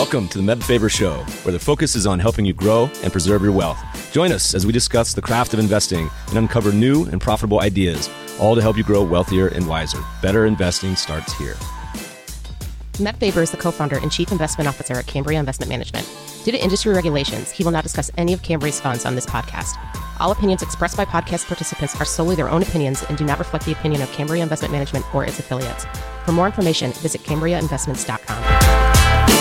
Welcome to the Meb Faber Show, where the focus is on helping you grow and preserve your wealth. Join us as we discuss the craft of investing and uncover new and profitable ideas, all to help you grow wealthier and wiser. Better investing starts here. Meb Faber is the co-founder and chief investment officer at Cambria Investment Management. Due to industry regulations, he will not discuss any of Cambria's funds on this podcast. All opinions expressed by podcast participants are solely their own opinions and do not reflect the opinion of Cambria Investment Management or its affiliates. For more information, visit CambriaInvestments.com.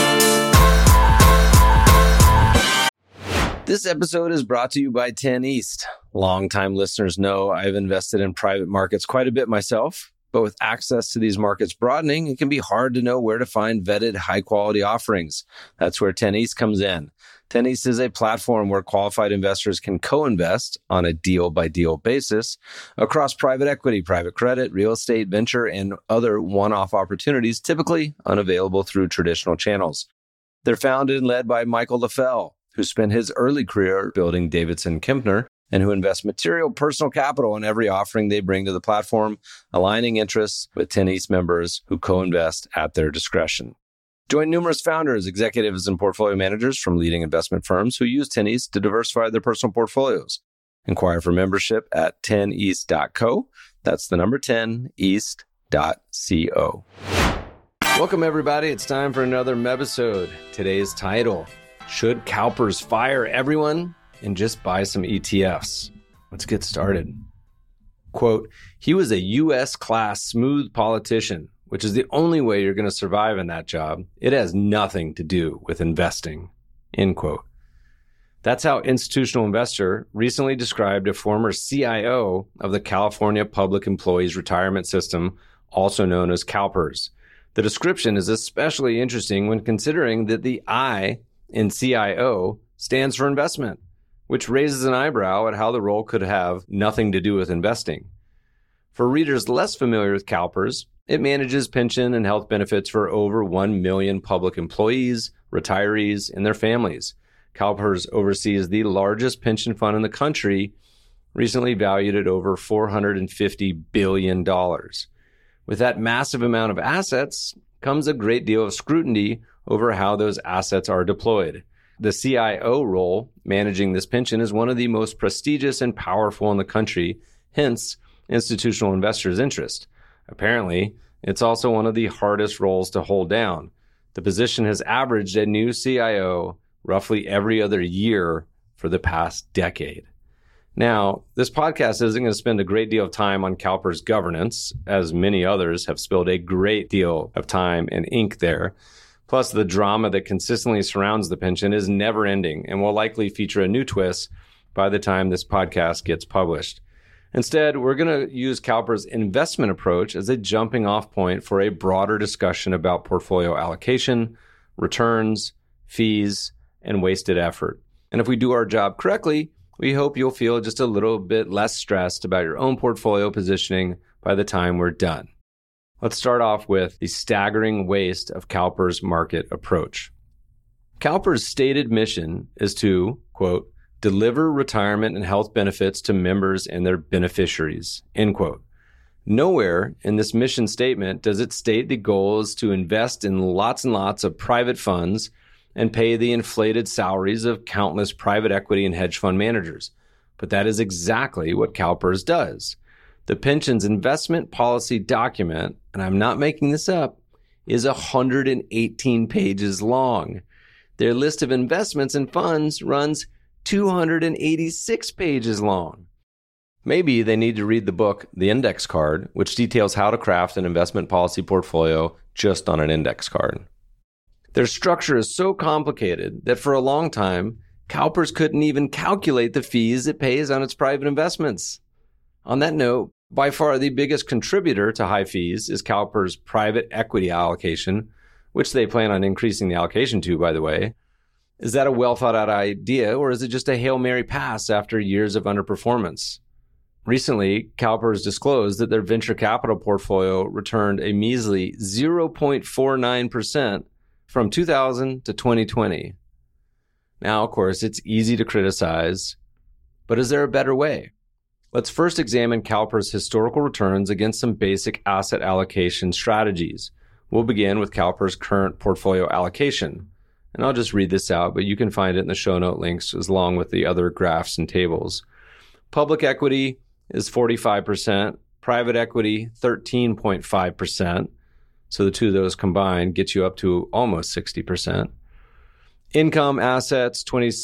This episode is brought to you by 10 East. Longtime listeners know I've invested in private markets quite a bit myself, but with access to these markets broadening, it can be hard to know where to find vetted, high-quality offerings. That's where 10 East comes in. 10 East is a platform where qualified investors can co-invest on a deal-by-deal basis across private equity, private credit, real estate, venture, and other one-off opportunities typically unavailable through traditional channels. They're founded and led by Michael LaFell, who spent his early career building Davidson Kempner, and who invest material personal capital in every offering they bring to the platform, aligning interests with 10 East members who co-invest at their discretion. Join numerous founders, executives, and portfolio managers from leading investment firms who use 10 East to diversify their personal portfolios. Inquire for membership at 10east.co. That's the number 10east.co. Welcome, everybody. It's time for another Mebisode. Today's title: Should CalPERS fire everyone and just buy some ETFs? Let's get started. Quote, he was a U.S. class smooth politician, which is the only way you're going to survive in that job. It has nothing to do with investing, end quote. That's how Institutional Investor recently described a former CIO of the California Public Employees Retirement System, also known as CalPERS. The description is especially interesting when considering that the I in CIO stands for investment, which raises an eyebrow at how the role could have nothing to do with investing. For readers less familiar with CalPERS, it manages pension and health benefits for over 1 million public employees, retirees, and their families. CalPERS oversees the largest pension fund in the country, recently valued at over $450 billion. With that massive amount of assets comes a great deal of scrutiny over how those assets are deployed. The CIO role, managing this pension, is one of the most prestigious and powerful in the country, hence institutional investors' interest. Apparently, it's also one of the hardest roles to hold down. The position has averaged a new CIO roughly every other year for the past decade. Now, this podcast isn't going to spend a great deal of time on CalPERS governance, as many others have spilled a great deal of time and ink there. Plus, the drama that consistently surrounds the pension is never ending and will likely feature a new twist by the time this podcast gets published. Instead, we're going to use CalPERS' investment approach as a jumping off point for a broader discussion about portfolio allocation, returns, fees, and wasted effort. And if we do our job correctly, we hope you'll feel just a little bit less stressed about your own portfolio positioning by the time we're done. Let's start off with the staggering waste of CalPERS' market approach. CalPERS' stated mission is to, quote, deliver retirement and health benefits to members and their beneficiaries, end quote. Nowhere in this mission statement does it state the goal is to invest in lots and lots of private funds and pay the inflated salaries of countless private equity and hedge fund managers. But that is exactly what CalPERS does. The pension's investment policy document, and I'm not making this up, is 118 pages long. Their list of investments and funds runs 286 pages long. Maybe they need to read the book, The Index Card, which details how to craft an investment policy portfolio just on an index card. Their structure is so complicated that for a long time, CalPERS couldn't even calculate the fees it pays on its private investments. On that note, by far the biggest contributor to high fees is CalPERS' private equity allocation, which they plan on increasing the allocation to, by the way. Is that a well-thought-out idea, or is it just a Hail Mary pass after years of underperformance? Recently, CalPERS disclosed that their venture capital portfolio returned a measly 0.49% from 2000 to 2020. Now, of course, it's easy to criticize, but is there a better way? Let's first examine CalPERS' historical returns against some basic asset allocation strategies. We'll begin with CalPERS' current portfolio allocation, And I'll just read this out, but you can find it in the show note links along with the other graphs and tables. Public equity is 45%, private equity 13.5%. So the two of those combined get you up to almost 60%. Income assets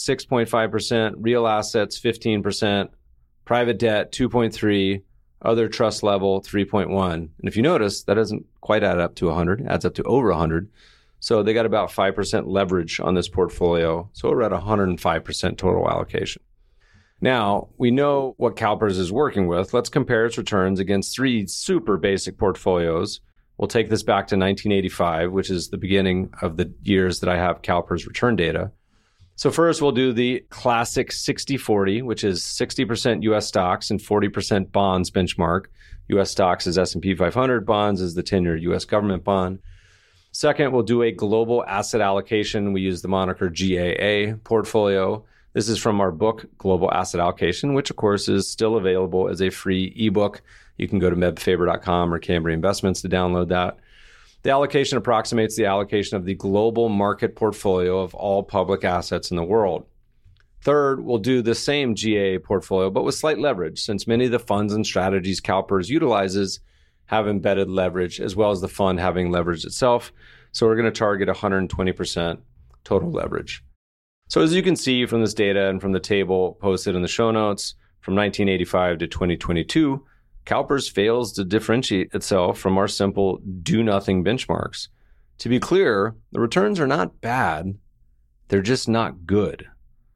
26.5%, real assets 15%, private debt 2.3%, other trust level 3.1%. And if you notice, that doesn't quite add up to 100, it adds up to over 100. So they got about 5% leverage on this portfolio. So we're at 105% total allocation. Now, we know what CalPERS is working with. Let's compare its returns against three super basic portfolios. We'll take this back to 1985, which is the beginning of the years that I have CalPERS return data. So first, we'll do the classic 60-40, which is 60% U.S. stocks and 40% bonds benchmark. U.S. stocks is S&P 500, bonds is the 10-year U.S. government bond. Second, we'll do a global asset allocation. We use the moniker GAA portfolio. This is from our book, Global Asset Allocation, which of course is still available as a free ebook. You can go to mebfaber.com or Cambria Investments to download that. The allocation approximates the allocation of the global market portfolio of all public assets in the world. Third, we'll do the same GAA portfolio, but with slight leverage, since many of the funds and strategies CalPERS utilizes have embedded leverage, as well as the fund having leverage itself. So we're going to target 120% total leverage. So as you can see from this data and from the table posted in the show notes, from 1985 to 2022, CalPERS fails to differentiate itself from our simple do-nothing benchmarks. To be clear, the returns are not bad, they're just not good.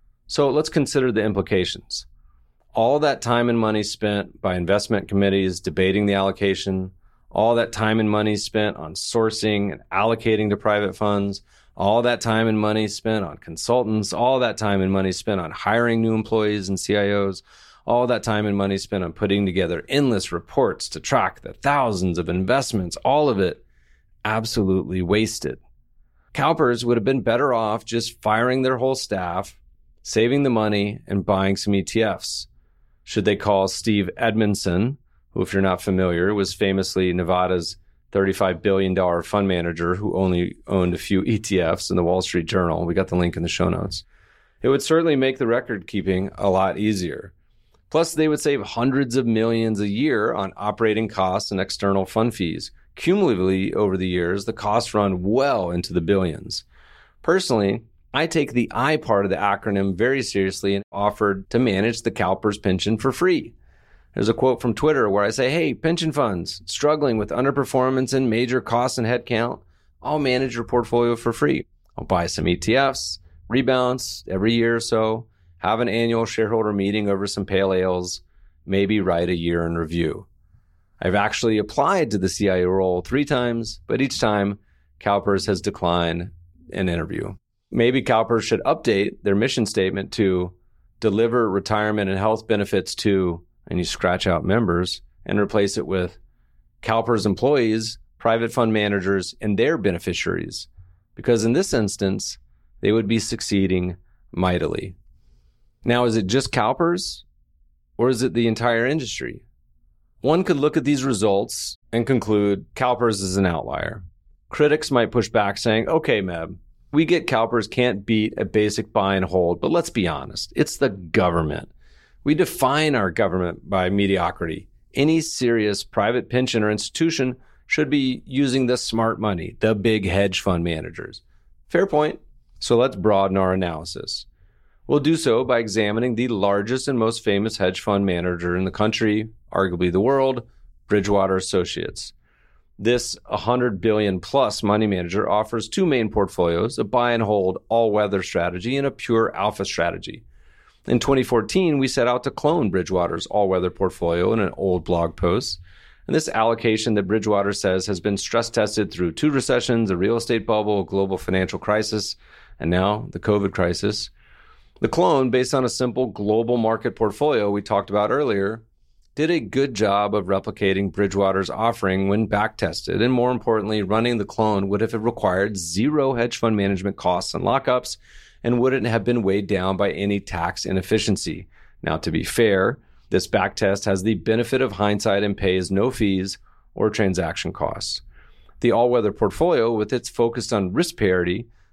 So let's consider the implications. All that time and money spent by investment committees debating the allocation, all that time and money spent on sourcing and allocating to private funds, all that time and money spent on consultants, all that time and money spent on hiring new employees and CIOs, all that time and money spent on putting together endless reports to track the thousands of investments, all of it absolutely wasted. CalPERS would have been better off just firing their whole staff, saving the money, and buying some ETFs. Should they call Steve Edmondson, who, if you're not familiar, was famously Nevada's $35 billion fund manager who only owned a few ETFs in the Wall Street Journal. We got the link in the show notes. It would certainly make the record keeping a lot easier. Plus, they would save hundreds of millions a year on operating costs and external fund fees. Cumulatively, over the years, the costs run well into the billions. Personally, I take the I part of the acronym very seriously and offered to manage the CalPERS pension for free. There's a quote from Twitter where I say, hey, pension funds struggling with underperformance and major costs and headcount, I'll manage your portfolio for free. I'll buy some ETFs, rebalance every year or so, have an annual shareholder meeting over some pale ales, maybe write a year in review. I've actually applied to the CIO role 3 times, but each time CalPERS has declined an interview. Maybe CalPERS should update their mission statement to deliver retirement and health benefits to, and you scratch out members, and replace it with CalPERS employees, private fund managers, and their beneficiaries. Because in this instance, they would be succeeding mightily. Now, is it just CalPERS, or is it the entire industry? One could look at these results and conclude CalPERS is an outlier. Critics might push back saying, okay, Meb, we get CalPERS can't beat a basic buy and hold, but let's be honest, it's the government. We define our government by mediocrity. Any serious private pension or institution should be using the smart money, the big hedge fund managers. Fair point. So let's broaden our analysis. We'll do so by examining the largest and most famous hedge fund manager in the country, arguably the world, Bridgewater Associates. This $100 billion plus money manager offers 2 main portfolios, a buy and hold all-weather strategy and a pure alpha strategy. In 2014, we set out to clone Bridgewater's all-weather portfolio in an old blog post. And this allocation that Bridgewater says has been stress tested through 2 recessions, a real estate bubble, a global financial crisis, and now the COVID crisis. The clone, based on a simple global market portfolio we talked about earlier, did a good job of replicating Bridgewater's offering when backtested. And more importantly, running the clone would have required 0 hedge fund management costs and lockups and wouldn't have been weighed down by any tax inefficiency. Now, to be fair, this backtest has the benefit of hindsight and pays no fees or transaction costs. The all-weather portfolio, with its focus on risk parity,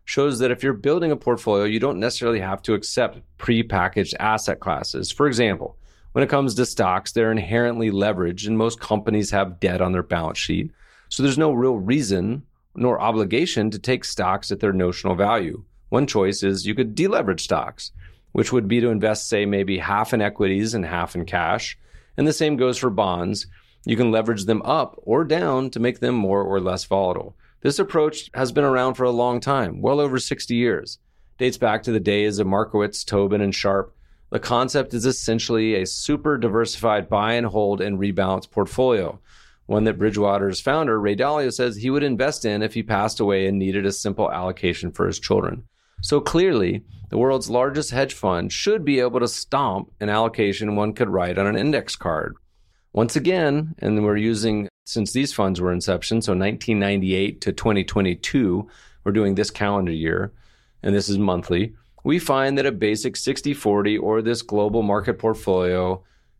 shows that if you're building a portfolio, you don't necessarily have to accept prepackaged asset classes. For example, when it comes to stocks, they're inherently leveraged and most companies have debt on their balance sheet. So there's no real reason nor obligation to take stocks at their notional value. One choice is you could deleverage stocks, which would be to invest, say, maybe half in equities and half in cash. And the same goes for bonds. You can leverage them up or down to make them more or less volatile. This approach has been around for a long time, well over 60 years. Dates back to the days of Markowitz, Tobin, and Sharpe. The concept is essentially a super diversified buy and hold and rebalance portfolio, one that Bridgewater's founder, Ray Dalio, says he would invest in if he passed away and needed a simple allocation for his children. So clearly, the world's largest hedge fund should be able to stomp an allocation one could write on an index card. Once again, and we're using, since these funds were inception, so 1998 to 2022, we're doing this calendar year, and this is monthly, we find that a basic 60-40 or this global market portfolio,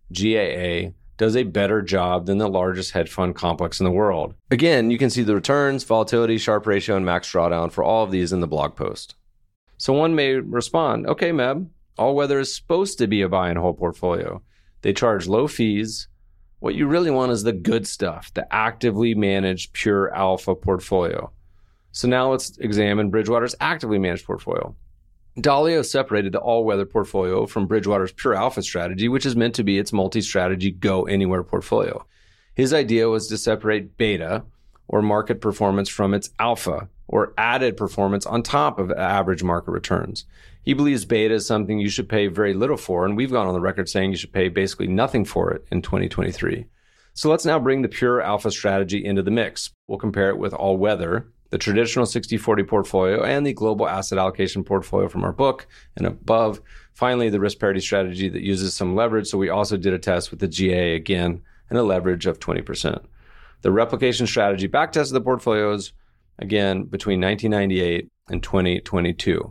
GAA, does a better job than the largest hedge fund complex in the world. Again, you can see the returns, volatility, Sharpe ratio, and max drawdown for all of these in the blog post. So one may respond, okay, Meb, all weather is supposed to be a buy and hold portfolio. They charge low fees. What you really want is the good stuff, the actively managed pure alpha portfolio. So now let's examine Bridgewater's actively managed portfolio. Dalio separated the all-weather portfolio from Bridgewater's pure alpha strategy, which is meant to be its multi-strategy go-anywhere portfolio. His idea was to separate beta, or market performance, from its alpha, or added performance on top of average market returns. He believes beta is something you should pay very little for, and we've gone on the record saying you should pay basically nothing for it in 2023. So let's now bring the pure alpha strategy into the mix. We'll compare it with all weather, the traditional 60-40 portfolio, and the global asset allocation portfolio from our book, and above, finally, the risk parity strategy that uses some leverage. So we also did a test with the GA again, and a leverage of 20%. The replication strategy backtested the portfolios, again, between 1998 and 2022.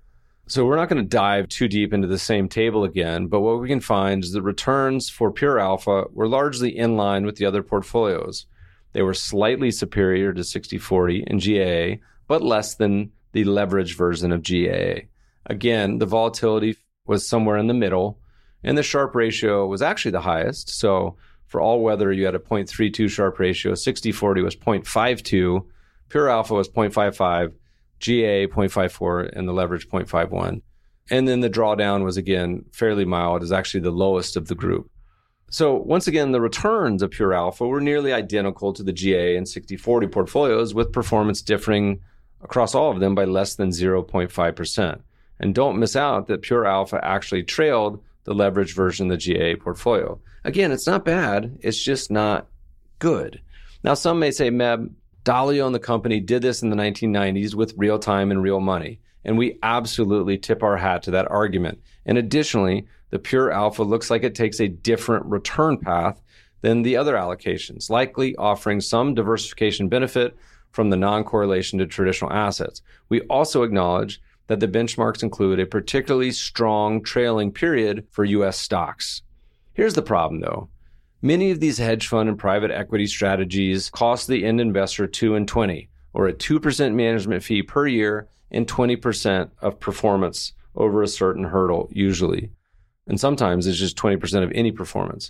So we're not going to dive too deep into the same table again, but what we can find is the returns for pure alpha were largely in line with the other portfolios. They were slightly superior to 60-40 and GAA, but less than the leveraged version of GAA. Again, the volatility was somewhere in the middle, and the Sharpe ratio was actually the highest. So for all weather, you had a 0.32 Sharpe ratio, 60-40 was 0.52, pure alpha was 0.55, GA 0.54, and the leverage 0.51. And then the drawdown was, again, fairly mild. It is actually the lowest of the group. So once again, the returns of pure alpha were nearly identical to the GA and 60-40 portfolios, with performance differing across all of them by less than 0.5%. And don't miss out that pure alpha actually trailed the leveraged version of the GA portfolio. Again, it's not bad. It's just not good. Now, some may say, Meb, Dalio and the company did this in the 1990s with real time and real money. And we absolutely tip our hat to that argument. And additionally, the pure alpha looks like it takes a different return path than the other allocations, likely offering some diversification benefit from the non-correlation to traditional assets. We also acknowledge that the benchmarks include a particularly strong trailing period for U.S. stocks. Here's the problem, though. Many of these hedge fund and private equity strategies cost the end investor 2 and 20, or a 2% management fee per year and 20% of performance over a certain hurdle, usually. And sometimes it's just 20% of any performance.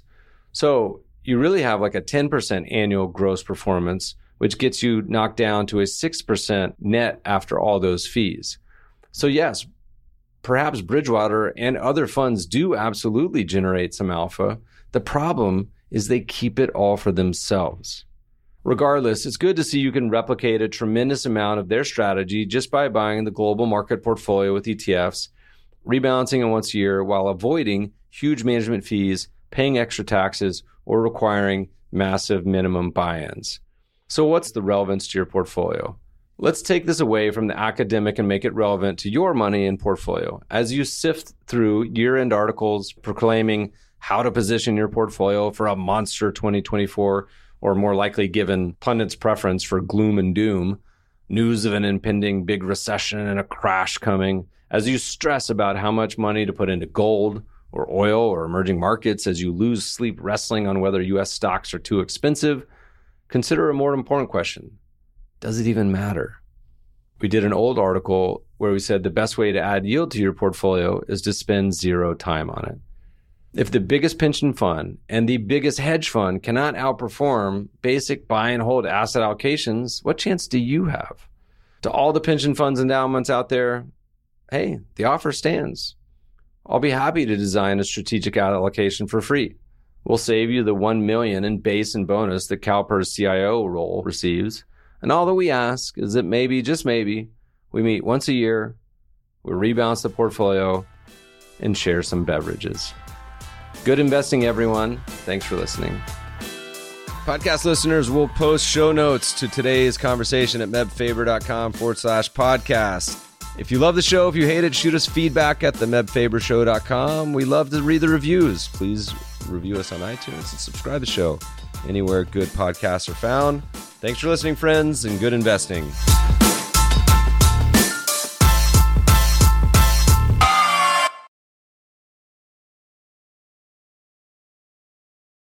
So you really have like a 10% annual gross performance, which gets you knocked down to a 6% net after all those fees. So yes, perhaps Bridgewater and other funds do absolutely generate some alpha. The problem is they keep it all for themselves. Regardless, it's good to see you can replicate a tremendous amount of their strategy just by buying the global market portfolio with ETFs, rebalancing it once a year while avoiding huge management fees, paying extra taxes, or requiring massive minimum buy-ins. So what's the relevance to your portfolio? Let's take this away from the academic and make it relevant to your money and portfolio. As you sift through year-end articles proclaiming how to position your portfolio for a monster 2024, or more likely given pundits' preference for gloom and doom, news of an impending big recession and a crash coming, as you stress about how much money to put into gold or oil or emerging markets, as you lose sleep wrestling on whether U.S. stocks are too expensive, consider a more important question. Does it even matter? We did an old article where we said the best way to add yield to your portfolio is to spend zero time on it. If the biggest pension fund and the biggest hedge fund cannot outperform basic buy and hold asset allocations, what chance do you have? To all the pension funds endowments out there, hey, the offer stands. I'll be happy to design a strategic allocation for free. We'll save you the $1 million in base and bonus that CalPERS CIO role receives. And all that we ask is that maybe, just maybe, we meet once a year, we rebalance the portfolio, and share some beverages. Good investing, everyone. Thanks for listening. Podcast listeners will post show notes to today's conversation at mebfaber.com/podcast. If you love the show, if you hate it, shoot us feedback at themebfabershow.com. We love to read the reviews. Please review us on iTunes and subscribe to the show anywhere good podcasts are found. Thanks for listening, friends, and good investing.